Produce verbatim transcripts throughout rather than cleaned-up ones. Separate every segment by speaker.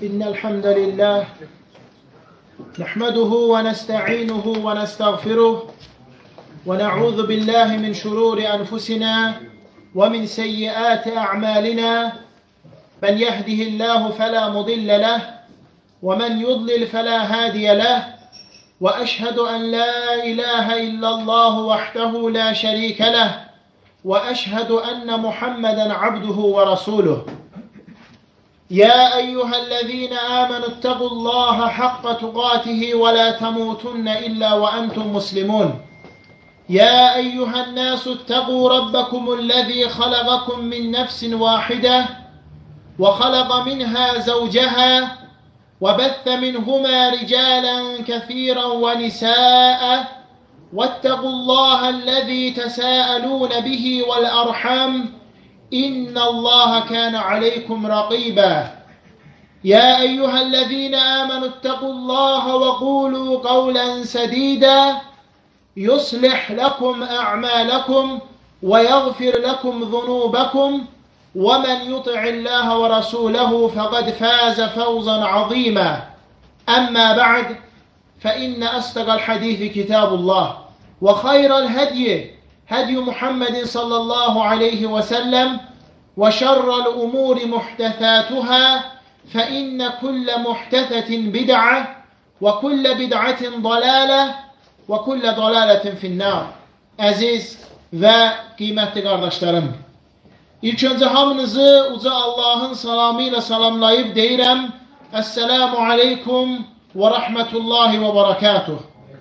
Speaker 1: إن الحمد لله نحمده ونستعينه ونستغفره ونعوذ بالله من شرور أنفسنا ومن سيئات أعمالنا من يهده الله فلا مضل له ومن يضلل فلا هادي له وأشهد أن لا إله إلا الله وحده لا شريك له وأشهد أن محمدا عبده ورسوله يا أيها الذين آمنوا اتقوا الله حق تقاته ولا تموتن إلا وأنتم مسلمون يا أيها الناس اتقوا ربكم الذي خلقكم من نفس واحدة وخلق منها زوجها وبث منهما رجالا كثيرا ونساء واتقوا الله الذي تساءلون به والأرحام إن الله كان عليكم رقيبا يا أيها الذين آمنوا اتقوا الله وقولوا قولا سديدا يصلح لكم أعمالكم ويغفر لكم ذنوبكم ومن يطع الله ورسوله فقد فاز فوزا عظيما أما بعد فإن أصدق الحديث كتاب الله وخير الهدي هدي محمد صلى الله عليه وسلم وشر الأمور محدثاتها فإن كل محدثة بدعة وكل بدعة ضلالة وكل ضلالة في النار. Əziz və qiymətli qardaşlarım, İlk öncə hamınızı uca Allahın salamı ilə salamlayıb deyirəm, Əssəlamu aleykum və rəhmətullahi və barakatuh.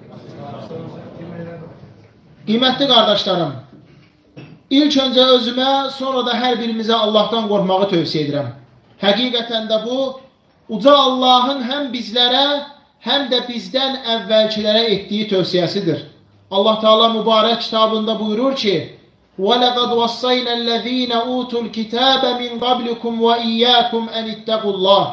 Speaker 1: Qiymətli qardaşlarım, ilk öncə özümə, sonra da hər birimizə Allahdan qorxmağı tövsiyə edirəm. Həqiqətən də bu, uca Allahın həm bizlərə, həm də bizdən əvvəlkilərə etdiyi tövsiyəsidir. Allah Teala mübarək kitabında buyurur ki, وَلَقَدْ وَصَّيْنَا الَّذ۪ينَ اُوتُوا الْكِتَابَ مِنْ قَبْلِكُمْ وَاِيَّاكُمْ اَنِ اتَّقُوا اللّٰهِ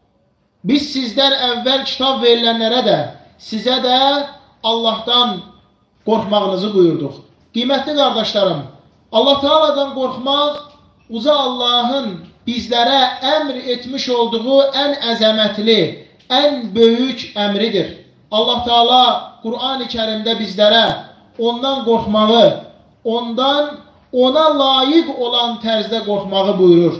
Speaker 1: Biz sizdən əvvəl kitab verilənlərə də, sizə də Allahdan qorxmağınızı buyurduq. Qiymətli qardaşlarım, Allah Teala'dan qorxmaq, uca Allahın bizlərə əmr etmiş olduğu ən əzəmətli, ən böyük əmridir. Allah Teala Qur'an-ı Kərimdə bizlərə ondan qorxmağı, ondan ona layiq olan tərzdə qorxmağı buyurur.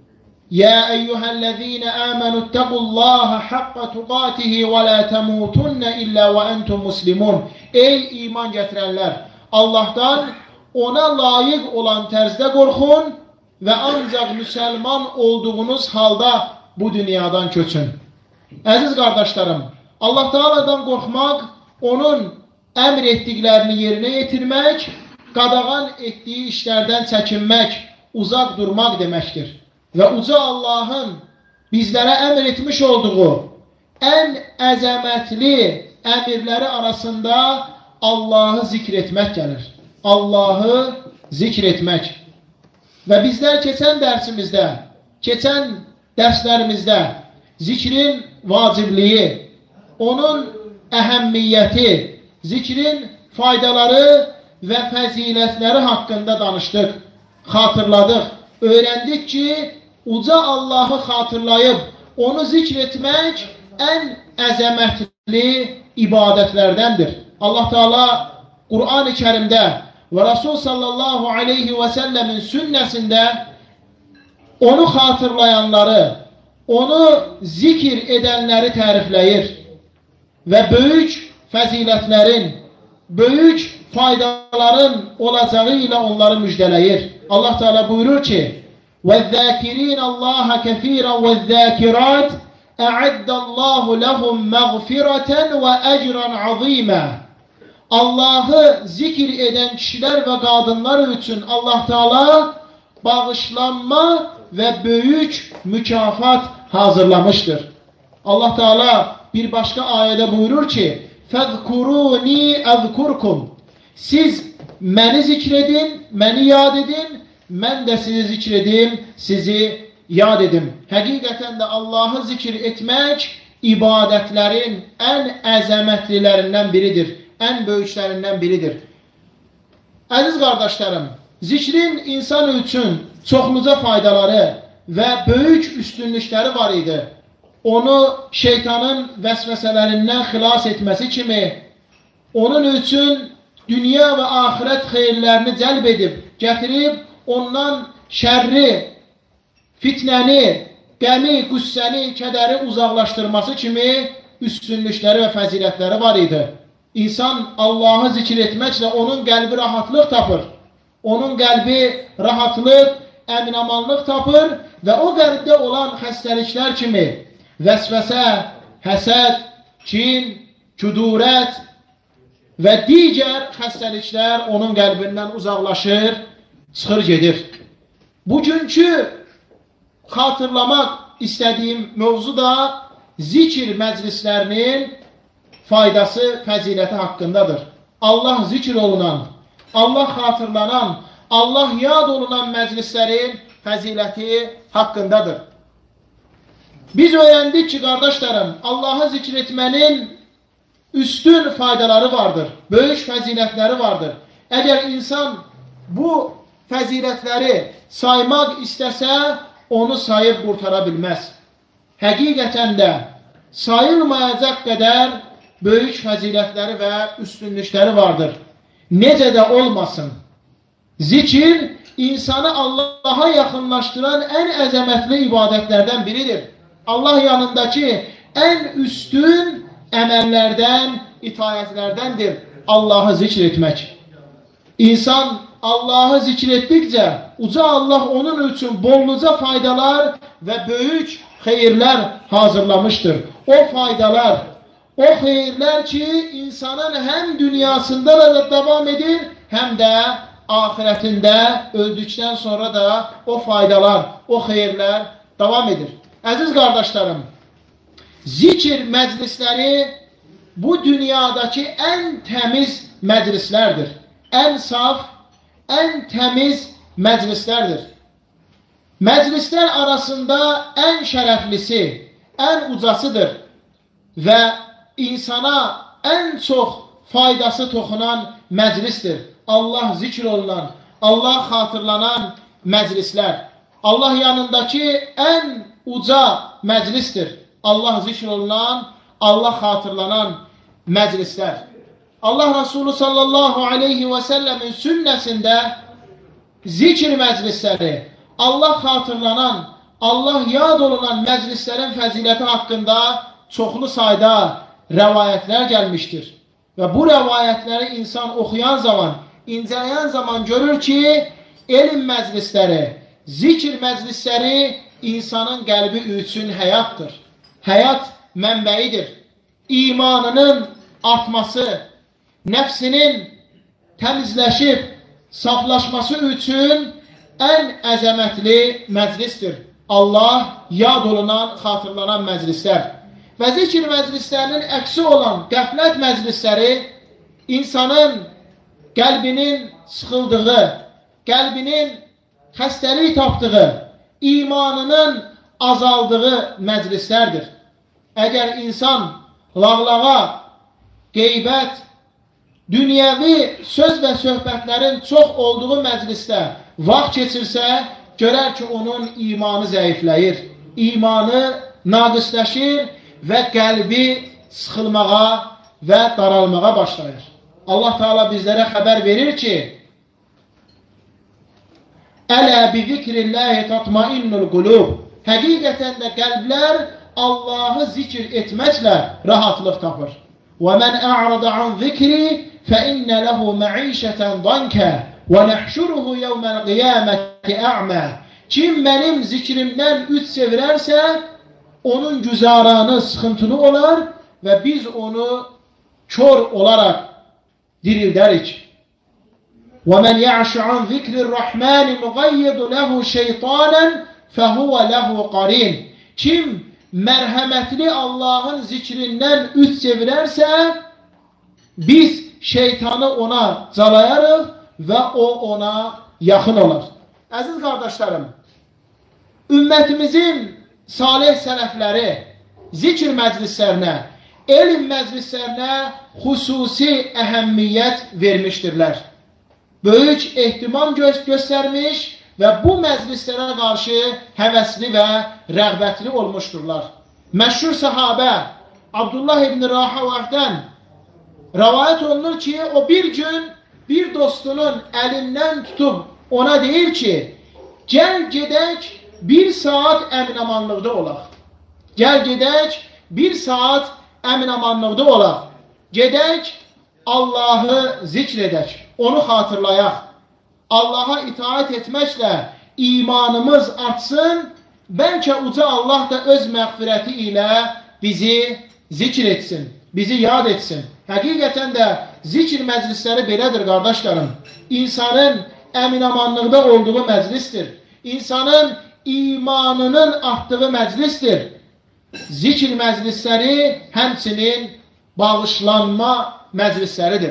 Speaker 1: Ya eyyuhəl-ləzīnə əmənu ittaqullaha haqqa tuqatihi və la təmutunna illə və entum muslimun. Ey iman gətirənlər, Allahdan ona layiq olan tərzdə qorxun və ancaq müsəlman olduğunuz halda bu dünyadan köçün. Əziz qardaşlarım, Allah Teala'dan qorxmaq, onun əmr etdiklərini yerinə yetirmək, qadağan etdiyi işlərdən çəkinmək, uzaq durmaq deməkdir. Və uca Allahın bizlərə əmr etmiş olduğu ən əzəmətli əmirləri arasında Allahı zikr etmək gəlir. Allahı zikr etmək. Və bizlər keçən dərsimizdə, keçən dərslərimizdə zikrin vacibliyi, onun əhəmmiyyəti, zikrin faydaları və fəzilətləri haqqında danışdıq, xatırladıq, öyrəndik ki, uca Allahı xatırlayıb, onu zikr etmək ən əzəmətli ibadətlərdəndir. Allah Teala Qur'an-ı Kərimdə və Rasul sallallahu aleyhi və səlləmin sünnəsində onu xatırlayanları, onu zikr edənləri tərifləyir və böyük fəzilətlərin, böyük faydaların olacağı ilə onları müjdələyir. Allah Teala buyurur ki, وَالذَّاكِرِينَ اللّٰهَ كَثِيرًا وَالذَّاكِرَاتِ اَعَدَّ اللّٰهُ لَهُمْ مَغْفِرَةً وَأَجْرًا عَظِيمًا Allahı zikir edən kişilər və qadınlar üçün Allah Teala bağışlanma və böyük mükafat hazırlamışdır. Allah Teala bir başqa ayədə buyurur ki, فَذْكُرُونِي أَذْكُرْكُمْ Siz məni zikr edin, məni yad edin, mən də sizi zikr edim, sizi yad edim. Həqiqətən də Allahı zikr etmək ibadətlərin ən əzəmətlilərindən biridir, ən böyüklərindən biridir. Əziz qardaşlarım, zikrin insan üçün çoxluca faydaları və böyük üstünlükləri var idi. onu şeytanın vəsvəsələrindən xilas etməsi kimi, onun üçün dünya və axirət xeyirlərini cəlb edib, gətirib, ondan şərri, fitnəni, qəmi, qüssəni, kədəri uzaqlaşdırması kimi üstünlükləri və fəzilətləri var idi. İnsan Allahı zikr etməklə onun qəlbi rahatlıq tapır. Onun qəlbi rahatlıq, əminamanlıq tapır və o qəlbdə olan xəstəliklər kimi vəsvəsə, həsəd, kin, küdurət və digər xəstəliklər onun qəlbindən uzaqlaşır, çıxır gedir. Bugünkü xatırlamaq istədiyim mövzu da zikr məclislərinin faydası, fəziləti haqqındadır. Allah zikr olunan, Allah xatırlanan, Allah yad olunan məclislərin fəziləti haqqındadır. Biz öyrəndik ki, qardaşlarım, Allahı zikr etmənin üstün faydaları vardır, böyük fəzilətləri vardır. Əgər insan bu fəzilətləri saymaq istəsə, onu sayıb qurtara bilməz. Həqiqətən də sayılmayacaq qədər böyük fəzilətləri və üstünlükləri vardır. Necə də olmasın, zikir insanı Allaha yaxınlaşdıran ən əzəmətli ibadətlərdən biridir. Allah yanındakı ən üstün əməllərdən, itayətlərdəndir Allahı zikr etmək. İnsan Allahı zikr etdikcə, uca Allah onun üçün bolluca faydalar və böyük xeyirlər hazırlamışdır. O faydalar, o xeyirlər ki, insanın həm dünyasında da davam edir, həm də ahirətində öldükdən sonra da o faydalar, o xeyirlər davam edir. Əziz qardaşlarım, zikr məclisləri bu dünyadakı ən təmiz məclislərdir. Ən saf, ən təmiz məclislərdir. Məclislər arasında ən şərəflisi, ən ucasıdır və insana ən çox faydası toxunan məclisdir. Allah zikr olunan, Allah xatırlanan məclislər. Allah yanındakı ən uca məclisdir. Allah zikr olunan, Allah xatırlanan məclislər. Allah Resulü sallallahu aleyhi və səlləmin sünnəsində zikr məclisləri, Allah xatırlanan, Allah yad olunan məclislərin fəziləti haqqında çoxlu sayda rəvayətlər gəlmişdir. Və bu rəvayətləri insan oxuyan zaman, incələyən zaman görür ki, elm məclisləri, zikr məclisləri insanın qəlbi üçün həyatdır. Həyat mənbəyidir. İmanının artması, nəfsinin təmizləşib, saflaşması üçün ən əzəmətli məclisdir. Allah yad olunan, xatırlanan məclislər. Və zikr məclislərinin əksi olan qəflət məclisləri insanın qəlbinin sıxıldığı, qəlbinin xəstəlik tapdığı, imanının azaldığı məclislərdir. Əgər insan lağlağa, qeybət, dünyəvi söz və söhbətlərin çox olduğu məclisdə vaxt keçirsə, görər ki, onun imanı zəifləyir, imanı naqisləşir və qəlbi sıxılmağa və daralmağa başlayır. Allah Teala bizlərə xəbər verir ki, Ələ bi zikrilləhi tatmainnul qulub. Həqiqətən də qəlblər Allahı zikr etməklə rahatlıq tapır. Və mən a'rada an zikri fə innə ləhu məişətən dankə və nəhşuruhu yevməl qiyaməti a'mə. Kim mənim zikrimdən üç çevirərsə, onun güzaranı sıxıntılı olar və biz onu kör olaraq dirildərik. وَمَنْ يَعْشُ عَنْ ذِكْرِ الرَّحْمَانِ نُغَيِّضُ لَهُ شَيْطَانًا فَهُوَ لَهُ قَرِينٌ. Kim mərhəmətli Allahın zikrindən üç çevirərsə, biz şeytanı ona calayarıq və o ona yaxın olar. Əziz qardaşlarım, ümmətimizin salih sələfləri zikr məclislərinə, elm məclislərinə xüsusi əhəmmiyyət vermişdirlər. Böyük ehtimam gö göstərmiş və bu məclislərə qarşı həvəsli və rəğbətli olmuşdurlar. Məşhur sahabə Abdullah ibn Rahavədən rəvayət olunur ki, o bir gün bir dostunun əlindən tutub ona deyir ki, gəl gedək bir saat əminamanlıqda olaq. Gəl gedək bir saat əminamanlıqda olaq. Gedək Allahı zikr edək, onu xatırlayaq. Allaha itaat etməklə imanımız artsın, bəlkə uca Allah da öz məğfirəti ilə bizi zikr etsin, bizi yad etsin. Həqiqətən də zikr məclisləri belədir, qardaşlarım. İnsanın əminamanlıqda olduğu məclisdir. İnsanın imanının artdığı məclisdir. Zikr məclisləri həmçinin bağışlanma məclisləridir.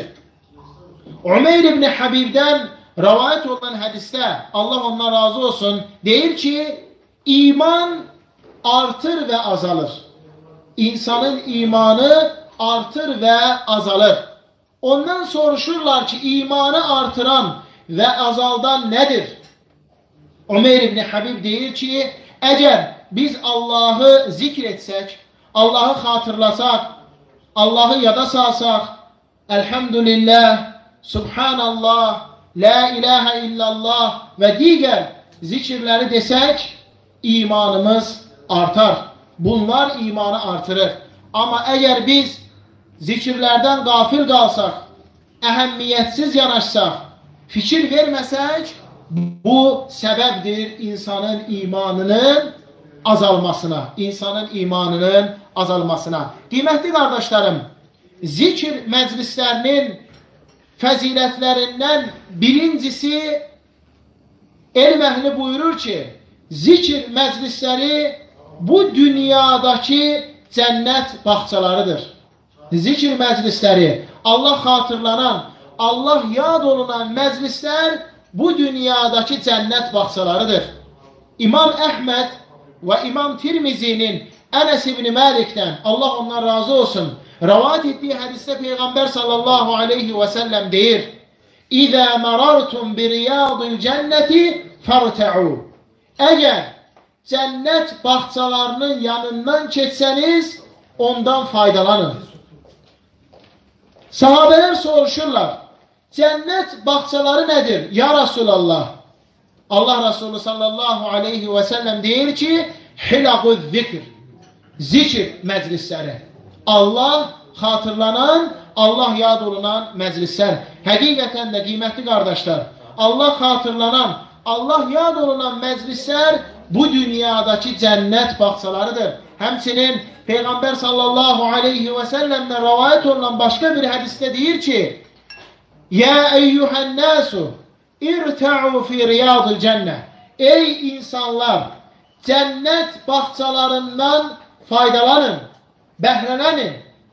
Speaker 1: Umeyr ibn Habibdən rəvayət olunan hədisdə, Allah ondan razı olsun, deyir ki, iman artır və azalır. İnsanın imanı artır və azalır. Ondan soruşurlar ki, imanı artıran və azaldan nədir? Umeyr ibn Habib deyir ki, əgər biz Allahı zikr etsək, Allahı xatırlasaq, Allahı yada salsaq, Elhamdülillah, Subhanallah, La ilahə illallah və digər zikirləri desək, imanımız artar. Bunlar imanı artırır. Amma əgər biz zikirlərdən qafil qalsaq, əhəmmiyyətsiz yanaşsaq, fikir verməsək, bu səbəbdir insanın imanının azalmasına, insanın imanının azalmasına. Qiymətli qardaşlarım, zikr məclislərinin fəzilətlərindən birincisi, elm əhli buyurur ki, zikr məclisləri bu dünyadakı cənnət bağçalarıdır. Zikr məclisləri, Allah xatırlanan, Allah yad olunan məclislər bu dünyadakı cənnət bağçalarıdır. İmam Əhməd və İmam Tirmizinin Ənəs ibn Məlikdən, Allah ondan razı olsun, rəvayət etdiyi hədisdə Peyğəmbər sallallahu aleyhi və səlləm deyir, İzə mərartum bi riyadil cənnəti fərtə'u. Əgər cənnət bağçalarının yanından keçsəniz, ondan faydalanın. Sahabələr soruşurlar, cənnət bağçaları nədir? Ya Rasulallah. Allah Resulü sallallahu aleyhi və səlləm deyir ki, hilaquz zikr. Zikr məclisləri. Allah xatırlanan, Allah yad olunan məclislər. Həqiqətən də qiymətli qardaşlar, Allah xatırlanan, Allah yad olunan məclislər bu dünyadakı cənnət bağçalarıdır. Həmçinin Peyğəmbər sallallahu aleyhi və səlləmdən rəvayət olunan başqa bir hədisdə deyir ki, Yə eyyuhən nəsu, irtə'u fi riyadil cənnə. Ey insanlar, cənnət bağçalarından faydalanın, bəhrələnin.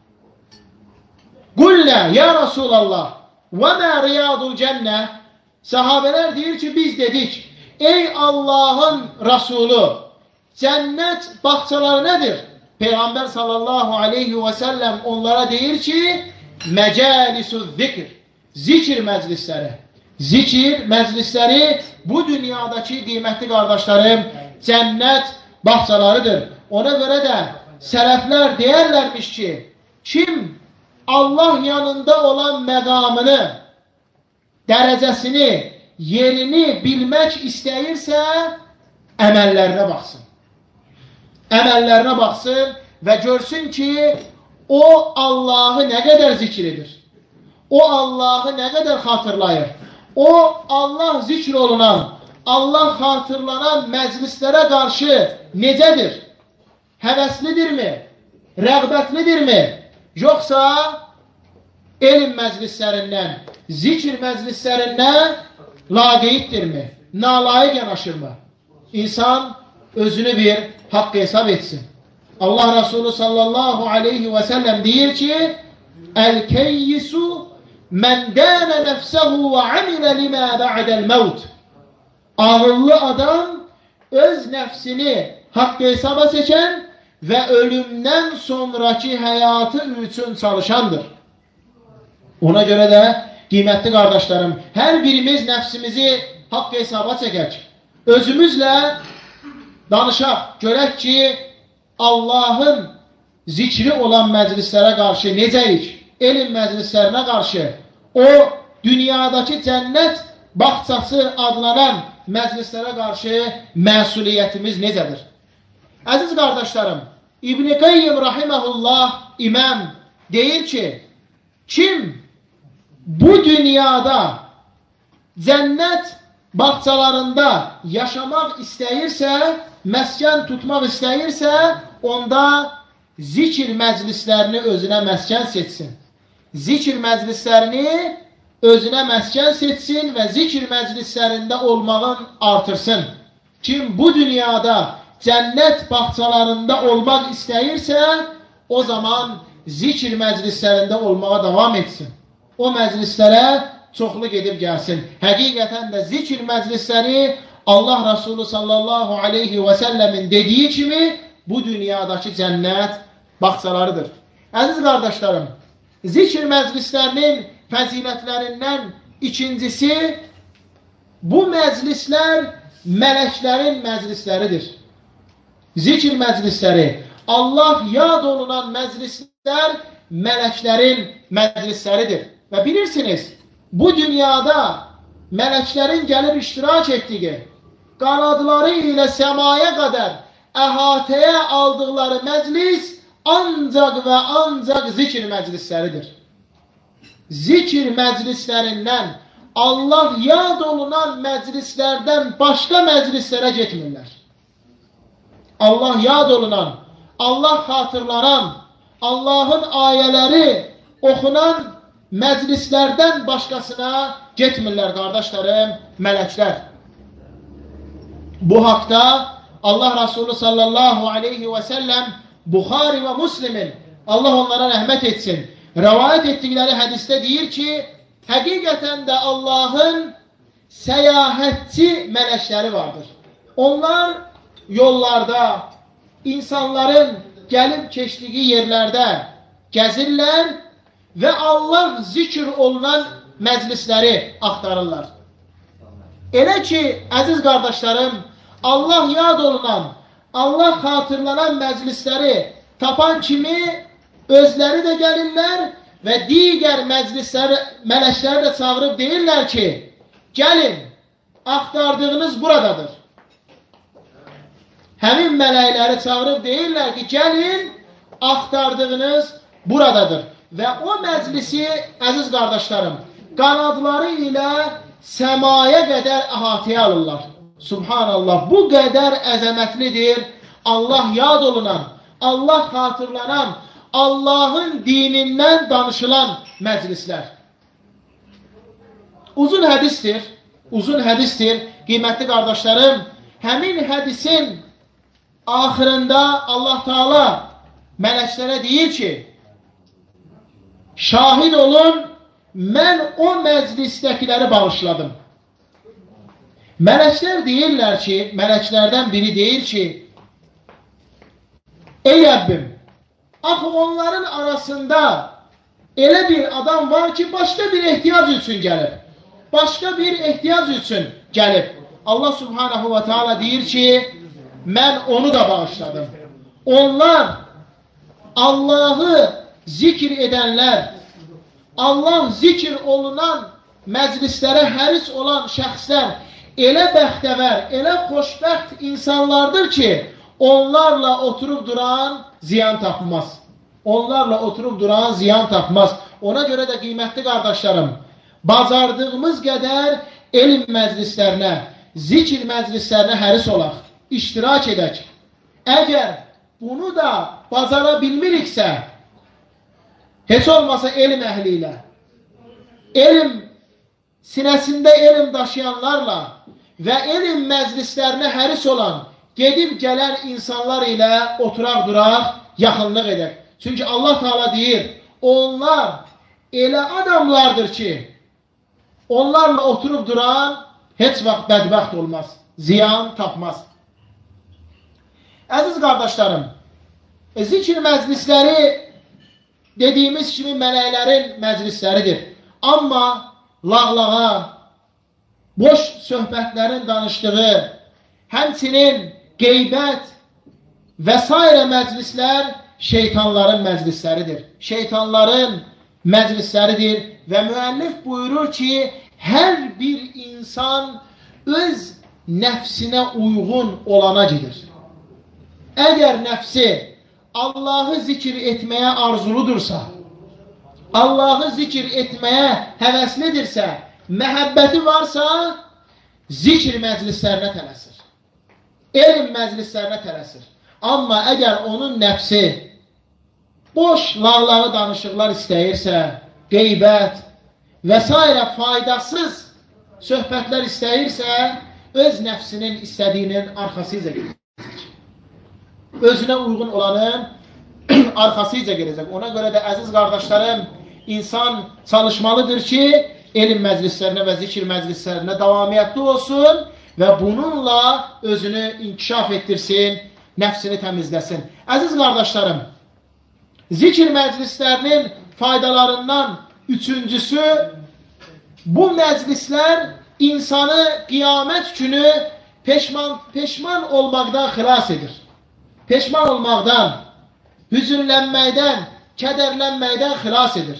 Speaker 1: Qullə, ya Rasulallah, və mə riyadul cənnə. Sahabələr deyir ki, biz dedik, ey Allahın Rasulü, cənnət bağçaları nədir? Peyğəmbər sallallahu aleyhi və səlləm onlara deyir ki, məcəlisüz zikr, zikr məclisləri. Zikr məclisləri bu dünyadakı qiymətli qardaşlarım cənnət bağçalarıdır. Ona görə də sələflər deyərlərmiş ki, kim Allah yanında olan məqamını, dərəcəsini, yerini bilmək istəyirsə, əməllərinə baxsın. Əməllərinə baxsın və görsün ki, o Allahı nə qədər zikr edir. O Allahı nə qədər xatırlayır. O Allah zikr olunan, Allah xatırlanan məclislərə qarşı necədir? Həvəslidirmi? Rəğbətlidirmi? Yoxsa elm məclislərindən, zikr məclislərindən laqeyddirmi? Nalayiq yanaşırmı? İnsan özünü bir haqq hesab etsin. Allah Resulü sallallahu aleyhi və səlləm deyir ki, Əl-keyyisu mən dənə nəfsəhu və amilə limə bə'dəl məvd. Ağıllı adam öz nəfsini haqq hesaba çəkən və ölümdən sonraki həyatı üçün çalışandır. Ona görə də, qiymətli qardaşlarım, hər birimiz nəfsimizi haqq hesaba çəkək. Özümüzlə danışaq, görək ki, Allahın zikri olan məclislərə qarşı necəyik? Elm məclislərinə qarşı o dünyadakı cənnət bağçası adlanan məclislərə qarşı məsuliyyətimiz necədir? Əziz qardaşlarım, İbn-i Qayyim rahiməhullah imam deyir ki, kim bu dünyada cənnət bağçalarında yaşamaq istəyirsə, məskən tutmaq istəyirsə, onda zikr məclislərini özünə məskən seçsin. Zikr məclislərini özünə məskən seçsin və zikr məclislərində olmağın artırsın. Kim bu dünyada cənnət bağçalarında olmaq istəyirsə, o zaman zikr məclislərində olmağa davam etsin. O məclislərə çoxlu gedib gəlsin. Həqiqətən də zikr məclisləri Allah Resulü sallallahu aleyhi və səlləmin dediyi kimi bu dünyadakı cənnət bağçalarıdır. Əziz qardaşlarım, zikr məclislərinin fəzilətlərindən ikincisi, bu məclislər mələklərin məclisləridir. Zikr məclisləri, Allah yad olunan məclislər mələklərin məclisləridir. Və bilirsiniz, bu dünyada mələklərin gəlib iştirak etdiyi, qanadları ilə səmaya qədər əhatəyə aldıqları məclis ancaq və ancaq zikr məclisləridir. Zikr məclislərindən, Allah yad olunan məclislərdən başqa məclislərə getmirlər. Allah yad olunan, Allah xatırlanan, Allahın ayələri oxunan məclislərdən başqasına getmirlər, qardaşlarım, mələklər. Bu haqda Allah Resulü sallallahu aleyhi və səlləm Buxari və Müslimin, Allah onlara rəhmət etsin, rəvayət etdikləri hədisdə deyir ki, həqiqətən də Allahın səyahətçi mələkləri vardır. Onlar yollarda, insanların gəlib keçdiyi yerlərdə gəzirlər və Allah zikr olunan məclisləri axtarırlar. Elə ki, əziz qardaşlarım, Allah yad olunan, Allah xatırlanan məclisləri tapan kimi özləri də gəlirlər və digər məclisləri, mələkləri də çağırıb deyirlər ki, gəlin, axtardığınız buradadır. Həmin mələkləri çağırıb deyirlər ki, gəlin, axtardığınız buradadır. Və o məclisi, əziz qardaşlarım, qanadları ilə səmaya qədər əhatəyə alırlar. Subhanallah, bu qədər əzəmətlidir Allah yad olunan, Allah xatırlanan, Allahın dinindən danışılan məclislər. Uzun hədistir, uzun hədistir, qiymətli qardaşlarım, həmin hədisin axırında Allah Teala mələklərə deyir ki, şahid olun, mən o məclisdəkiləri bağışladım. Mələklər deyirlər ki, mələklərdən biri deyir ki, ey Rəbbim, axı onların arasında elə bir adam var ki, başqa bir ehtiyac üçün gəlib. Başqa bir ehtiyac üçün gəlib. Allah Subhanahu və Teala deyir ki, mən onu da bağışladım. Onlar Allah'ı zikr edənlər, Allah zikr olunan məclislərə həris olan şəxslər elə bəxtəvər, elə xoşbəxt insanlardır ki, onlarla oturub duran ziyan tapmaz. Onlarla oturub duran ziyan tapmaz. Ona görə də qiymətli qardaşlarım, bacardığımız qədər elm məclislərinə, zikr məclislərinə həris olaq, iştirak edək. Əgər bunu da bacara bilmiriksə, heç olmasa elm əhli ilə, elm sinəsində elm daşıyanlarla və elm məclislərinə həris olan, gedib gələn insanlar ilə oturaq duraq, yaxınlıq edək. Çünki Allah Teala deyir, onlar elə adamlardır ki, onlarla oturub duran heç vaxt bədbəxt olmaz, ziyan tapmaz. Əziz qardaşlarım, e, zikr məclisləri dediyimiz kimi mələklərin məclisləridir. Amma lağlağa, boş söhbətlərin danışdığı, həmçinin qeybət, və s. məclislər şeytanların məclisləridir. Şeytanların məclisləridir və müəllif buyurur ki, hər bir insan öz nəfsinə uyğun olana gedir. Əgər nəfsi Allahı zikr etməyə arzuludursa, Allahı zikr etməyə həvəslidirsə, məhəbbəti varsa, zikr məclislərinə tələsir. Elm məclislərinə tələsir. Amma əgər onun nəfsi boş lağlağı danışıqlar istəyirsə, qeybət və s. faydasız söhbətlər istəyirsə, öz nəfsinin istədiyinin arxasıca gedəcək. Özünə uyğun olanın arxasıca gedəcək. Ona görə də əziz qardaşlarım, insan çalışmalıdır ki, elm məclislərinə və zikr məclislərinə davamiyyətli olsun və bununla özünü inkişaf etdirsin, nəfsini təmizləsin. Əziz qardaşlarım, zikr məclislərinin faydalarından üçüncüsü, bu məclislər insanı qiyamət günü peşman, peşman olmaqdan xilas edir. Peşman olmaqdan, hüzünlənməkdən, kədərlənməkdən xilas edir.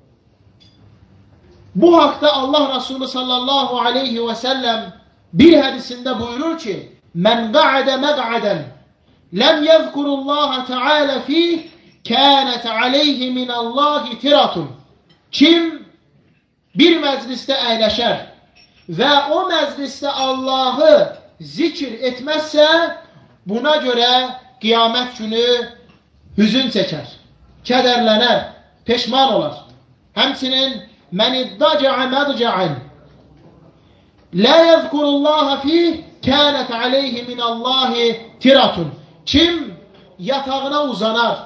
Speaker 1: Bu haqda Allah Resulü sallallahu aleyhi və səlləm bir hədisində buyurur ki, Mən qa'adə məq'adən ləm yəzkurullaha teala fih kânət aleyhi minallahi tiratun. Kim bir məclisdə əyləşər və o məclisdə Allahı zikr etməzsə, buna görə qiyamət günü hüzün çəkər, kədərlənər, peşman olar. Həmçinin mən iddacə'ə mədcə'ən lə yəzkurullaha fih kânət aleyhi minallahi tiratun. Kim yatağına uzanar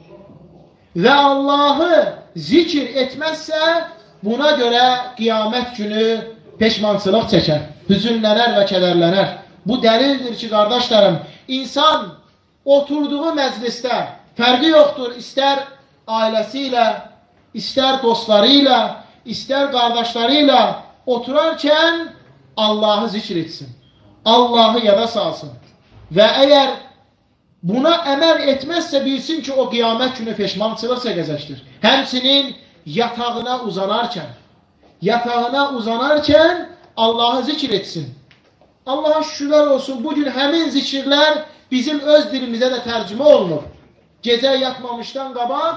Speaker 1: və Allahı zikr etməzsə, buna görə qiyamət günü peşmançılıq çəkər, hüzünlənər və kədərlənər. Bu dəlildir ki, qardaşlarım, insan oturduğu məclisdə fərqi yoxdur, istər ailəsi ilə, istər dostları ilə, istər qardaşları ilə oturarkən Allahı zikr etsin, Allahı yada salsın və əgər buna əməl etməzsə bilsin ki, o qiyamət günü peşmançılıq çəkəcəkdir. Həmçinin yatağına uzanarkən, yatağına uzanarkən Allahı zikr etsin. Allaha şükürlər olsun, bugün həmin zikirlər bizim öz dilimizə də tərcümə olunur. Gecə yatmamışdan qabaq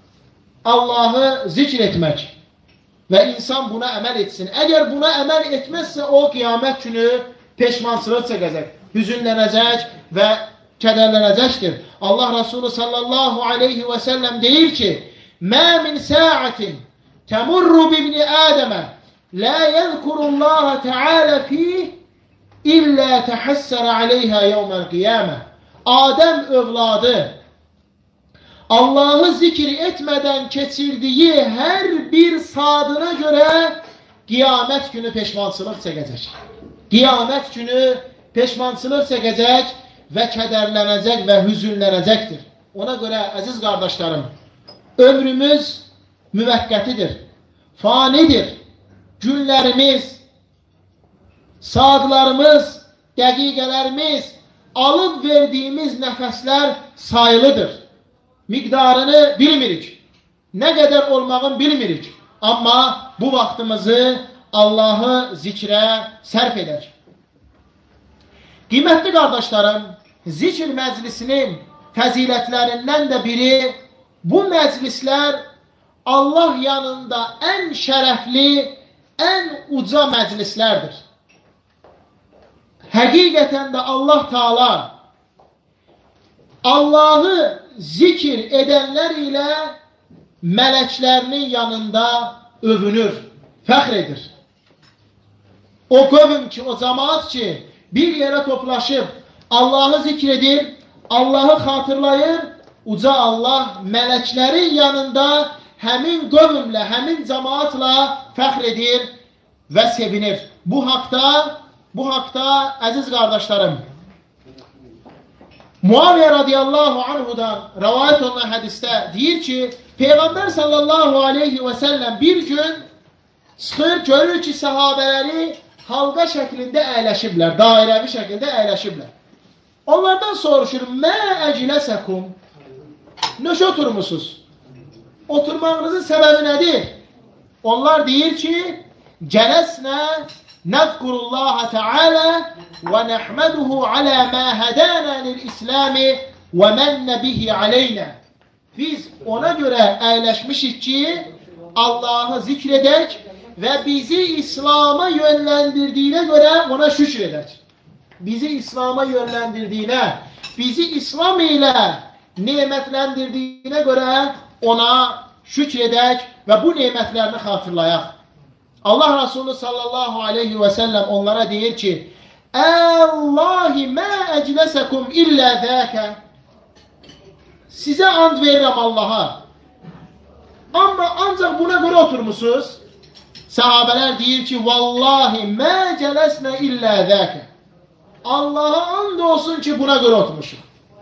Speaker 1: Allahı zikr etmək və insan buna əməl etsin. Əgər buna əməl etməzsə, o qiyamət günü peşmançılıq çəkəcək, hüzünlənəcək və kədərlənəcəkdir. Allah Resulü sallallahu aleyhi və səlləm deyir ki, Mə min səətin təmurru bibni Ədəmə lə yəzkurullaha teala fih illə təhəssərə aleyhə yevməl qiyamə. Adəm övladı Allahı zikr etmədən keçirdiyi hər bir saatına görə qiyamət günü peşmançılıq çəkəcək. Qiyamət günü peşmançılıq çəkəcək və kədərlənəcək və hüzünlənəcəkdir. Ona görə, əziz qardaşlarım, ömrümüz müvəqqətidir, fanidir. Günlərimiz, saatlarımız, dəqiqələrimiz, alıb verdiyimiz nəfəslər sayılıdır. Miqdarını bilmirik, nə qədər olmağını bilmirik. Amma bu vaxtımızı Allahı zikrə sərf edək. Qiymətli qardaşlarım, zikr məclisinin fəzilətlərindən də biri, bu məclislər Allah yanında ən şərəfli, ən uca məclislərdir. Həqiqətən də Allah Teala Allahı zikr edənlər ilə mələklərinin yanında övünür, fəxr edir. O qövm ki, o cəmaat ki, bir yerə toplaşıb Allahı zikr edir, Allahı xatırlayır, uca Allah mələklərin yanında həmin qövmlə, həmin cəmaatla fəxr edir və sevinir. Bu haqda, bu haqda əziz qardaşlarım, Muaviyə radiyallahu anhudan rəvayət olunan hədisdə deyir ki, Peyğəmbər sallallahu aleyhi və səlləm bir gün çıxır, görür ki, səhabələri halqa şəklində əyləşiblər, dairəvi şəkildə əyləşiblər. Onlardan soruşur, mə əcləsəkum? Nöş oturmuşsunuz? Oturmağınızın səbəbi nədir? Onlar deyir ki, cələsnə nəzkurullaha təalə və nəhməduhu alə mə hədənə lil-İsləmi və mənnə bihi aleynə. Biz ona görə əyləşmişik ki, Allahı zikr edək və bizi İslam'a yönləndirdiyinə görə ona şükür edək. Bizi İslam'a yönləndirdiyinə, bizi İslam ilə nemətlendirdiyinə görə ona şükür edək və bu nemətlərini xatırlayaq. Allah Resulü sallallahu aleyhi və səlləm onlara deyir ki, Allahi mə əcləsəkum illə zəkə. Sizə and verirəm Allaha. Amma ancaq buna görə oturmuşsunuz. Sahabələr deyir ki, vallahi mə cələsnə illə zəkə. Allaha and olsun ki, buna görə oturmuşuq.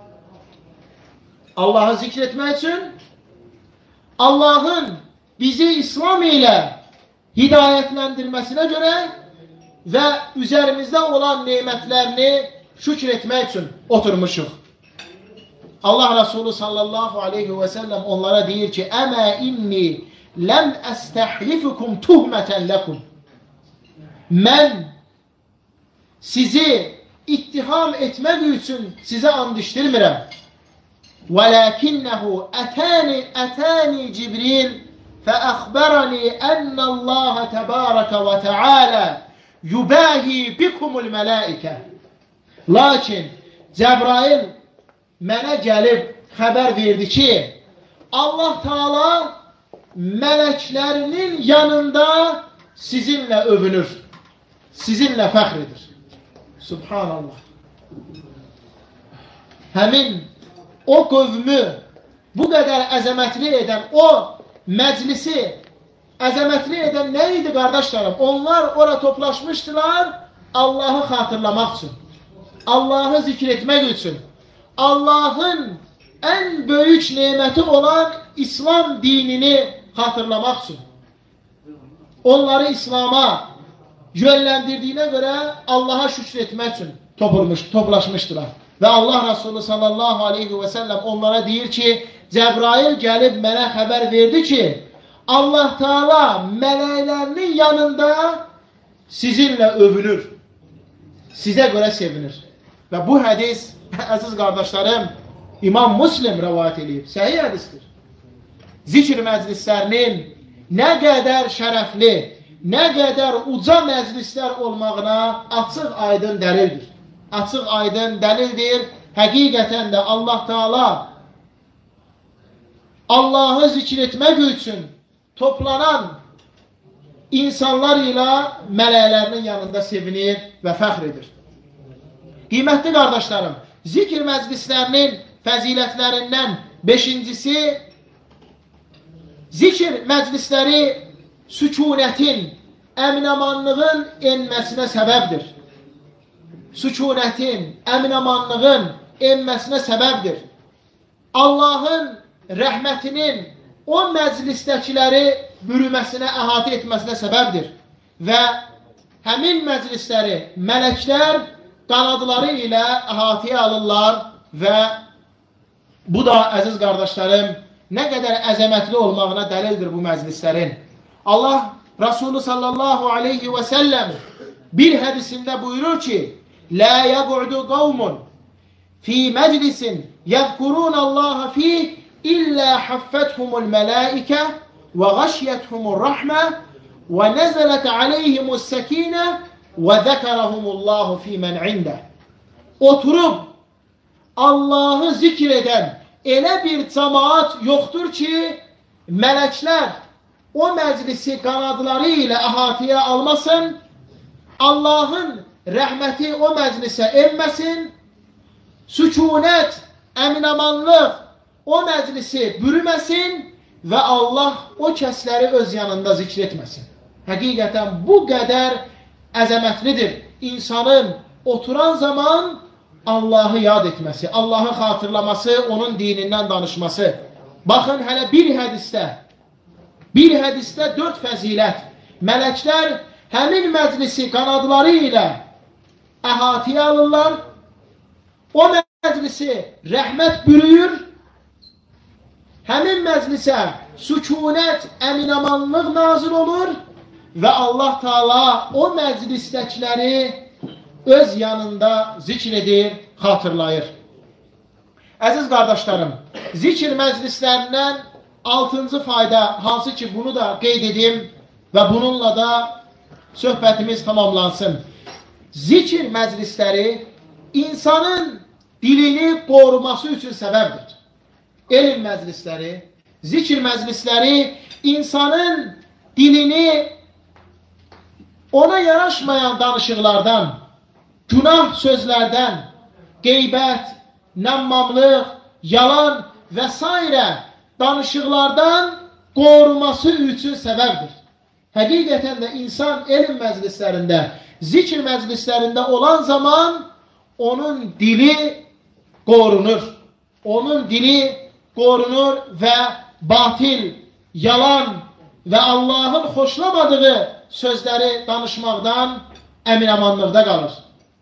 Speaker 1: Allahı zikr etmək üçün, Allahın bizi İslam ilə hidayətləndirməsinə görə və üzərimizdə olan nemətlərini şükür etmək üçün oturmuşuq. Allah Resulü sallallahu aleyhi və səlləm onlara deyir ki, Əmə inni ləm əstəhlifukum tuhmətən ləkum. Mən sizi ittiham etmək üçün sizə and içdirmirəm. وَلَكِنَّهُ أَتَانِ أَتَانِ جِبْرِيلٌ فَأَخْبَرَنِي أَنَّ اللَّهَ تَبَارَكَ وَتَعَالَى يُبَاهِي بِكُمُ الْمَلَائِكَةِ. Lakin Cəbrail mənə gəlib xəbər verdi ki, Allah Teala mələklərinin yanında sizinlə övünür, sizinlə fəxr edir. Subhanallah. Həmin o qövmü bu qədər əzəmətli edən, o məclisi əzəmətli edən nə idi qardaşlarım? Onlar ora toplaşmışdılar Allahı xatırlamaq üçün, Allahı zikr etmək üçün, Allahın ən böyük neməti olan İslam dinini xatırlamaq üçün. Onları İslam'a yönləndirdiyinə görə Allaha şükür etmək üçün topulmuş, toplaşmışdılar. Və Allah Resulü sallallahu aleyhi və səlləm onlara deyir ki, Cəbrail gəlib mənə xəbər verdi ki, Allah Teala mələklərinin yanında sizinlə övünür, sizə görə sevinir. Və bu hədis, əziz qardaşlarım, İmam Müslim rəvayət edib, səhih hədisdir. Zikr məclislərinin nə qədər şərəfli, nə qədər uca məclislər olmağına açıq aydın dəlildir. Açıq aydın dəlildir. Həqiqətən də Allah Teala Allahı zikr etmək üçün toplanan insanlar ilə mələklərinin yanında sevinir və fəxr edir. Qiymətli qardaşlarım, zikr məclislərinin fəzilətlərindən beşincisi, zikr məclisləri sükunətin, əminamanlığın enməsinə səbəbdir. Sükunətin, əminamanlığın enməsinə səbəbdir. Allahın rəhmətinin o məclisdəkiləri bürüməsinə, əhatə etməsinə səbəbdir. Və həmin məclisləri mələklər qanadları ilə əhatəyə alırlar və bu da, əziz qardaşlarım, nə qədər əzəmətli olmağına dəlildir bu məclislərin. Allah Resulü sallallahu aleyhi və səlləm bir hədisində buyurur ki, لا يقعد قوم في مجلس يذكرون الله فيه إلا حفتهم الملائكة وغشيتهم الرحمة ونزلت عليهم السكينة وذكرهم الله في من عنده. Oturup Allah'ı zikreden elə bir cemaat yoktur ki, melekler o meclisi kanadları ile əhatəyə almasın, Allah'ın rəhməti o məclisə enməsin, sükunət, əminamanlıq o məclisi bürüməsin və Allah o kəsləri öz yanında zikr etməsin. Həqiqətən bu qədər əzəmətlidir. İnsanın oturan zaman Allahı yad etməsi, Allahı xatırlaması, onun dinindən danışması. Baxın, hələ bir hədisdə, bir hədisdə dörd fəzilət. Mələklər həmin məclisi qanadları ilə əhatəyə alırlar. o məclisi rəhmət bürüyür, həmin məclisə sükunət, əminamanlıq nazil olur və Allah Taala o məclisdəkiləri öz yanında zikr edir, xatırlayır. Əziz qardaşlarım, zikr məclislərindən altıncı fayda, hansı ki bunu da qeyd edim və bununla da söhbətimiz tamamlansın. Zikr məclisləri insanın dilini qoruması üçün səbəbdir. Elm məclisləri, zikr məclisləri insanın dilini ona yaraşmayan danışıqlardan, günah sözlərdən, qeybət, nəmmamlıq, yalan və s. danışıqlardan qoruması üçün səbəbdir. Həqiqətən də insan elm məclislərində, zikr məclislərində olan zaman onun dili qorunur. Onun dili qorunur və batil, yalan və Allahın xoşlamadığı sözləri danışmaqdan əminamanlıqda qalır.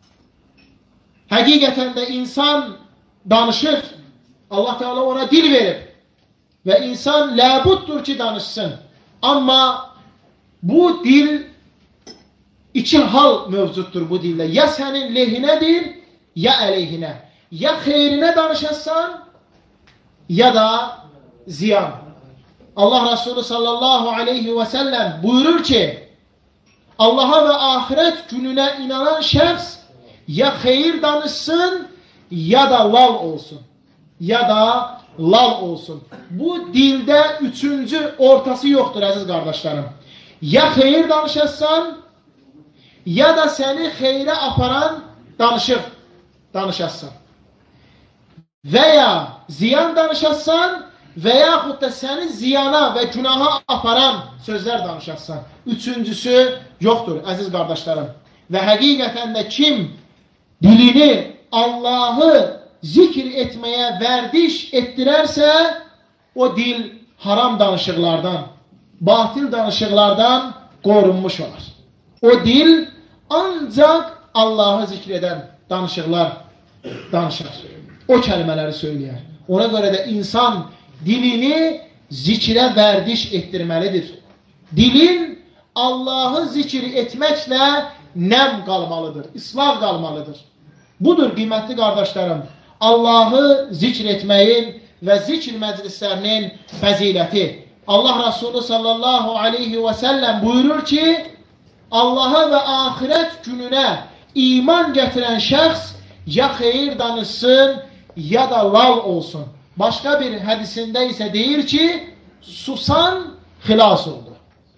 Speaker 1: Həqiqətən də insan danışır. Allah Teala ona dil verib və insan ləbuddur ki danışsın. Amma bu dil iki hal mövcuddur bu dildə. Ya sənin lehinədir, ya əleyhinə. Ya xeyrinə danışasan, ya da ziyan. Allah Resulü sallallahu aleyhi və səlləm buyurur ki, Allaha və ahirət gününə inanan şəxs ya xeyir danışsın, ya da lal olsun. Ya da lal olsun. Bu dildə üçüncü ortası yoxdur əziz qardaşlarım. Ya xeyir danışasan, ya da səni xeyrə aparan danışıq danışasan. Və ya ziyan danışasan və yaxud da səni ziyana və günaha aparan sözlər danışasan. Üçüncüsü yoxdur əziz qardaşlarım. Və həqiqətən də kim dilini Allahı zikr etməyə vərdiş etdirərsə, o dil haram danışıqlardan, batil danışıqlardan qorunmuş olar. O dil ancaq Allahı zikr edən danışıqlar danışar. O kəlmələri söyləyər. Ona görə də insan dilini zikrə vərdiş etdirməlidir. Dilin Allahı zikr etməklə nəm qalmalıdır, islah qalmalıdır. Budur qiymətli qardaşlarım, Allahı zikr etməyin və zikr məclislərinin fəziləti. Allah Resulü sallallahu aleyhi və səlləm buyurur ki, Allaha və axirət gününə iman gətirən şəxs ya xeyir danışsın, ya da lal olsun. Başqa bir hədisində isə deyir ki, susan xilas oldu.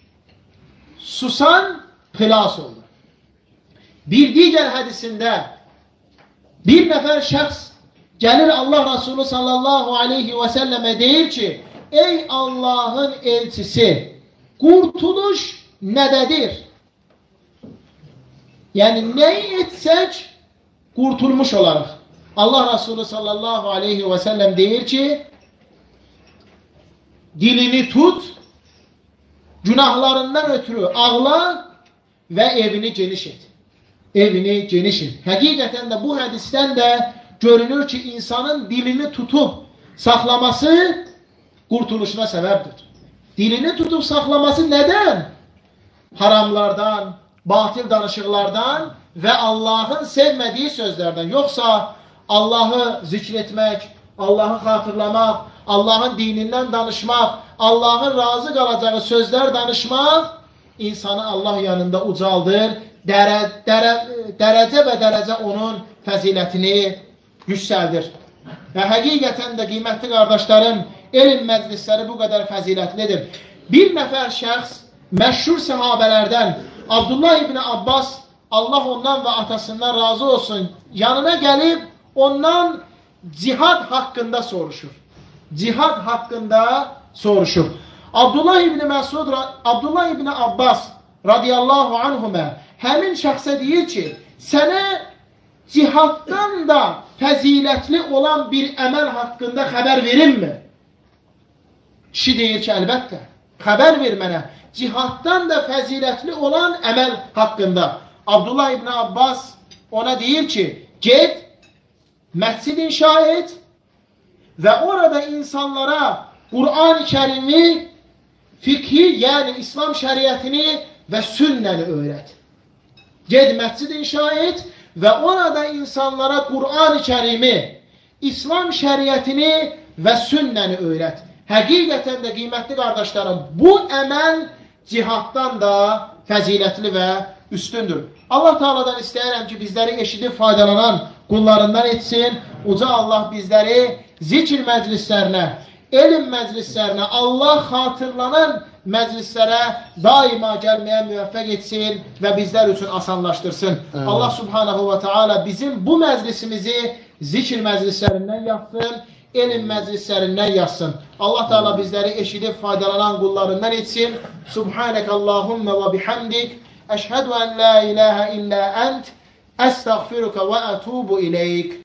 Speaker 1: Susan xilas oldu. Bir digər hədisində bir nəfər şəxs gəlir Allah Resulü sallallahu aleyhi və səlləmə deyir ki, ey Allahın elçisi, qurtuluş nədədir? Yəni, nəyi etsək, qurtulmuş olarıq. Allah Resulü sallallahu aleyhi və səlləm deyir ki, dilini tut, günahlarından ötürü ağla və evini geniş et. Evini geniş et. Həqiqətən də bu hədisdən də görünür ki, insanın dilini tutub saxlaması qurtuluşuna səbəbdir. Dilini tutub saxlaması nədən? Haramlardan, batil danışıqlardan və Allahın sevmədiyi sözlərdən. Yoxsa Allahı zikr etmək, Allahı xatırlamaq, Allahın dinindən danışmaq, Allahın razı qalacağı sözlər danışmaq insanı Allah yanında ucaldır, dərə, dərə, dərəcə və dərəcə onun fəzilətini yüksəldir. Və həqiqətən də qiymətli qardaşlarım, elm məclisləri bu qədər fəzilətlidir. Bir nəfər şəxs məşhur səhabələrdən Abdullah ibn Abbas, Allah ondan və atasından razı olsun, yanına gəlib ondan cihad haqqında soruşur. Cihad haqqında soruşur. Abdullah ibn Məsud, Abdullah ibn Abbas radiyallahu anhumə həmin şəxsə deyir ki, sənə cihaddan da fəzilətli olan bir əməl haqqında xəbər verilmi? Kişi deyir ki, əlbəttə, xəbər ver mənə. Cihaddan da fəzilətli olan əməl haqqında. Abdullah ibn Abbas ona deyir ki, get məscid inşa et və orada insanlara Qur'an-ı Kərimi, fikhi, yəni İslam şəriətini və sünnəni öyrət. Ged məscid inşa et və orada insanlara Qur'an-ı Kərimi, İslam şəriətini və sünnəni öyrət. Həqiqətən də qiymətli qardaşlarım, bu əməl cihaddan da fəzilətli və üstündür. Allah Teala'dan istəyirəm ki, bizləri eşidib faydalanan qullarından etsin. Uca Allah bizləri zikr məclislərinə, elm məclislərinə, Allah xatırlanan məclislərə daima gəlməyə müvəffəq etsin və bizlər üçün asanlaşdırsın. Evet. Allah Subhanahu və Teala bizim bu məclisimizi zikr məclislərindən yapsın, elm məclislərindən yazsın. Allah Teala bizləri eşidib faydalanan qullarından etsin. Subhanəkəllahumma və bihamdik. Əşhədu ən la ilahə illə ənt. Əstəğfiruka və ətubu iləyik.